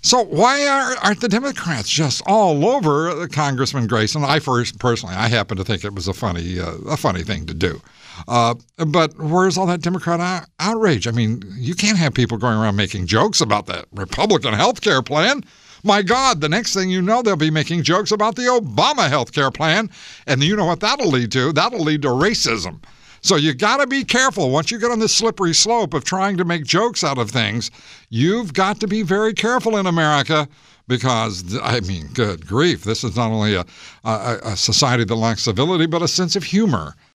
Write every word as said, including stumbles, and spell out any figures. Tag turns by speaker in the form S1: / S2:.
S1: So why are, aren't the Democrats just all over Congressman Grayson? I first, personally, I happen to think it was a funny, uh, a funny thing to do. Uh, but where's all that Democrat out- outrage? I mean, you can't have people going around making jokes about that Republican health care plan. My God, the next thing you know, they'll be making jokes about the Obama health care plan. And you know what that'll lead to? That'll lead to racism. So you got to be careful. Once you get on this slippery slope of trying to make jokes out of things, you've got to be very careful in America because, I mean, good grief, this is not only a, a, a society that lacks civility, but a sense of humor.